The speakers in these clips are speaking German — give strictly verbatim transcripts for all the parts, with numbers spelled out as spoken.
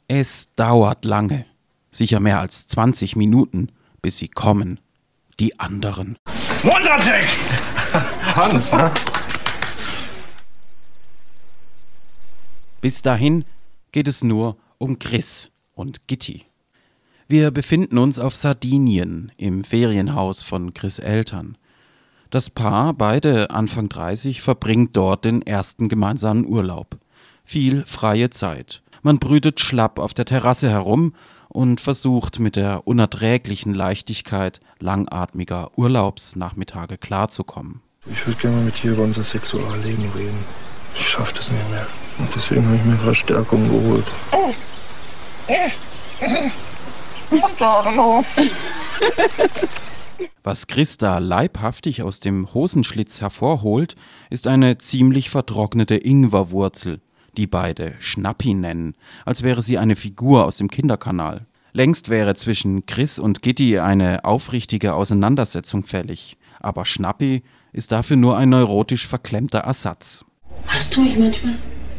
Es dauert lange, sicher mehr als zwanzig Minuten, bis sie kommen, die anderen. Wondertech! Hans, ne? Bis dahin geht es nur um Chris und Gitti. Wir befinden uns auf Sardinien, im Ferienhaus von Chris' Eltern. Das Paar, beide Anfang dreißig, verbringt dort den ersten gemeinsamen Urlaub. Viel freie Zeit. Man brütet schlapp auf der Terrasse herum und versucht mit der unerträglichen Leichtigkeit langatmiger Urlaubsnachmittage klarzukommen. Ich würde gerne mal mit dir über unser Sexualleben reden. Ich schaffe das nicht mehr. Und deswegen habe ich mir Verstärkung geholt. Was Chris da leibhaftig aus dem Hosenschlitz hervorholt, ist eine ziemlich vertrocknete Ingwerwurzel, die beide Schnappi nennen, als wäre sie eine Figur aus dem Kinderkanal. Längst wäre zwischen Chris und Gitti eine aufrichtige Auseinandersetzung fällig, aber Schnappi ist dafür nur ein neurotisch verklemmter Ersatz. Hast du mich manchmal?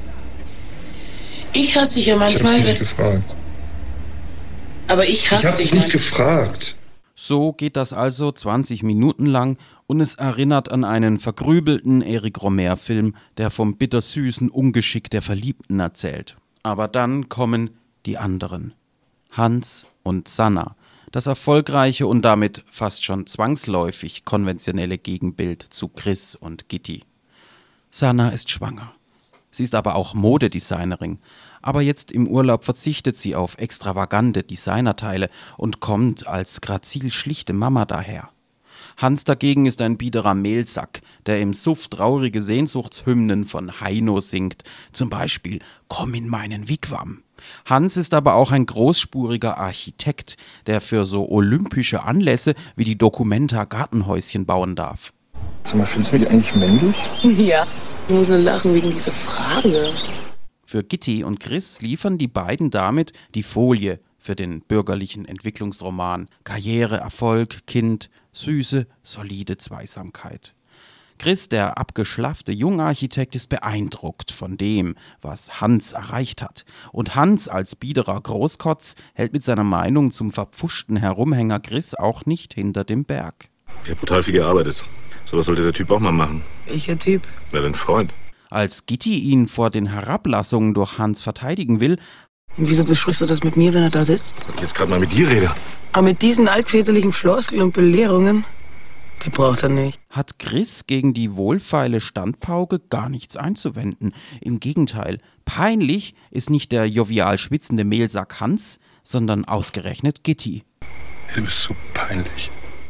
Ich hasse dich ja manchmal. Ich hab dich nicht gefragt. Aber ich hasse Ich hab dich dich nicht manchmal. gefragt. So geht das also zwanzig Minuten lang und es erinnert an einen vergrübelten Eric Romer-Film, der vom bittersüßen Ungeschick der Verliebten erzählt. Aber dann kommen die anderen. Hans und Sanna, das erfolgreiche und damit fast schon zwangsläufig konventionelle Gegenbild zu Chris und Gitti. Sanna ist schwanger. Sie ist aber auch Modedesignerin. Aber jetzt im Urlaub verzichtet sie auf extravagante Designerteile und kommt als grazil schlichte Mama daher. Hans dagegen ist ein biederer Mehlsack, der im Suff traurige Sehnsuchtshymnen von Heino singt, zum Beispiel »Komm in meinen Wigwam«. Hans ist aber auch ein großspuriger Architekt, der für so olympische Anlässe wie die Documenta Gartenhäuschen bauen darf. Sag mal, findest du mich eigentlich männlich? Ja, ich muss nur lachen wegen dieser Frage. Für Gitti und Chris liefern die beiden damit die Folie für den bürgerlichen Entwicklungsroman. Karriere, Erfolg, Kind, süße, solide Zweisamkeit. Chris, der abgeschlaffte Jungarchitekt, ist beeindruckt von dem, was Hans erreicht hat. Und Hans als biederer Großkotz hält mit seiner Meinung zum verpfuschten Herumhänger Chris auch nicht hinter dem Berg. Ich habe brutal viel gearbeitet. Sowas sollte der Typ auch mal machen. Welcher Typ? Na, dein Freund. Als Gitti ihn vor den Herablassungen durch Hans verteidigen will, Und wieso besprichst du das mit mir, wenn er da sitzt? Weil ich jetzt gerade mal mit dir rede. Aber mit diesen altväterlichen Floskeln und Belehrungen, die braucht er nicht. hat Chris gegen die wohlfeile Standpauke gar nichts einzuwenden. Im Gegenteil, peinlich ist nicht der jovial schwitzende Mehlsack Hans, sondern ausgerechnet Gitti. Du bist so peinlich.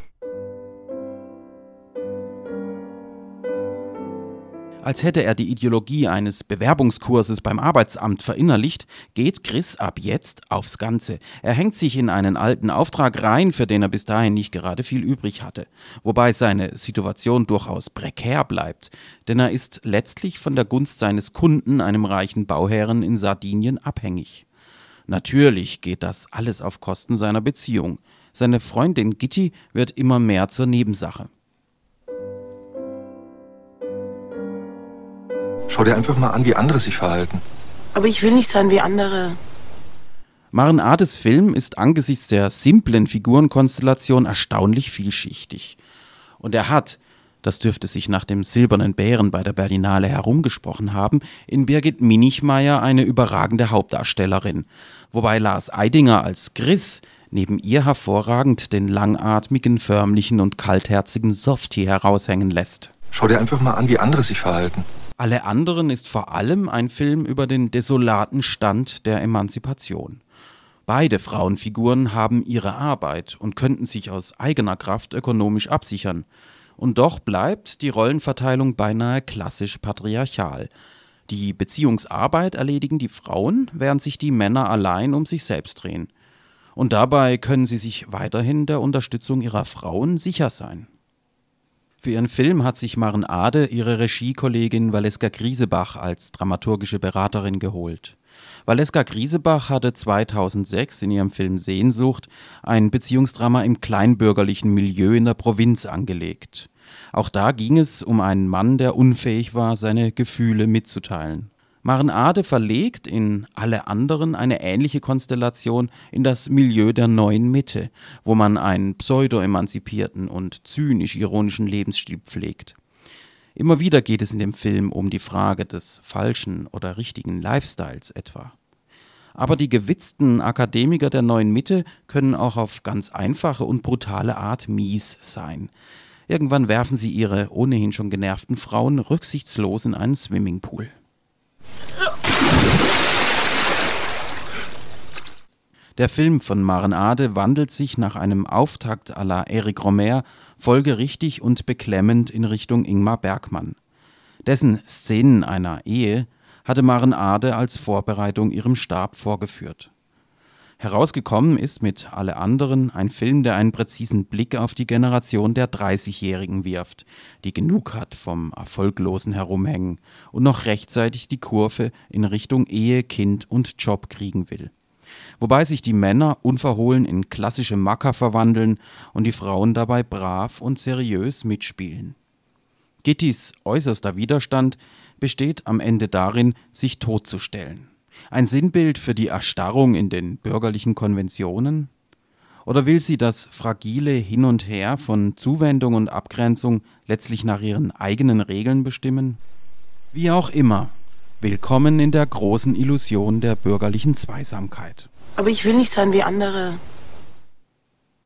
Als hätte er die Ideologie eines Bewerbungskurses beim Arbeitsamt verinnerlicht, geht Chris ab jetzt aufs Ganze. Er hängt sich in einen alten Auftrag rein, für den er bis dahin nicht gerade viel übrig hatte. Wobei seine Situation durchaus prekär bleibt, denn er ist letztlich von der Gunst seines Kunden, einem reichen Bauherren in Sardinien, abhängig. Natürlich geht das alles auf Kosten seiner Beziehung. Seine Freundin Gitti wird immer mehr zur Nebensache. Schau dir einfach mal an, wie andere sich verhalten. Aber ich will nicht sein wie andere. Maren Ades Film ist angesichts der simplen Figurenkonstellation erstaunlich vielschichtig. Und er hat, das dürfte sich nach dem Silbernen Bären bei der Berlinale herumgesprochen haben, in Birgit Minichmeier eine überragende Hauptdarstellerin. Wobei Lars Eidinger als Chris neben ihr hervorragend den langatmigen, förmlichen und kaltherzigen Softie heraushängen lässt. Schau dir einfach mal an, wie andere sich verhalten. Alle anderen ist vor allem ein Film über den desolaten Stand der Emanzipation. Beide Frauenfiguren haben ihre Arbeit und könnten sich aus eigener Kraft ökonomisch absichern. Und doch bleibt die Rollenverteilung beinahe klassisch patriarchal. Die Beziehungsarbeit erledigen die Frauen, während sich die Männer allein um sich selbst drehen. Und dabei können sie sich weiterhin der Unterstützung ihrer Frauen sicher sein. Für ihren Film hat sich Maren Ade ihre Regiekollegin Valeska Griesebach als dramaturgische Beraterin geholt. Valeska Griesebach hatte zweitausendsechs in ihrem Film Sehnsucht ein Beziehungsdrama im kleinbürgerlichen Milieu in der Provinz angelegt. Auch da ging es um einen Mann, der unfähig war, seine Gefühle mitzuteilen. Maren Ade verlegt in Alle anderen eine ähnliche Konstellation in das Milieu der neuen Mitte, wo man einen pseudo-emanzipierten und zynisch-ironischen Lebensstil pflegt. Immer wieder geht es in dem Film um die Frage des falschen oder richtigen Lifestyles etwa. Aber die gewitzten Akademiker der neuen Mitte können auch auf ganz einfache und brutale Art mies sein. Irgendwann werfen sie ihre ohnehin schon genervten Frauen rücksichtslos in einen Swimmingpool. Der Film von Maren Ade wandelt sich nach einem Auftakt à la Éric Rohmer folgerichtig und beklemmend in Richtung Ingmar Bergman. Dessen Szenen einer Ehe hatte Maren Ade als Vorbereitung ihrem Stab vorgeführt. Herausgekommen ist mit Alle anderen ein Film, der einen präzisen Blick auf die Generation der dreißigjährigen wirft, die genug hat vom erfolglosen Herumhängen und noch rechtzeitig die Kurve in Richtung Ehe, Kind und Job kriegen will. Wobei sich die Männer unverhohlen in klassische Macker verwandeln und die Frauen dabei brav und seriös mitspielen. Gittys äußerster Widerstand besteht am Ende darin, sich totzustellen. Ein Sinnbild für die Erstarrung in den bürgerlichen Konventionen? Oder will sie das fragile Hin und Her von Zuwendung und Abgrenzung letztlich nach ihren eigenen Regeln bestimmen? Wie auch immer, willkommen in der großen Illusion der bürgerlichen Zweisamkeit. Aber ich will nicht sein wie andere.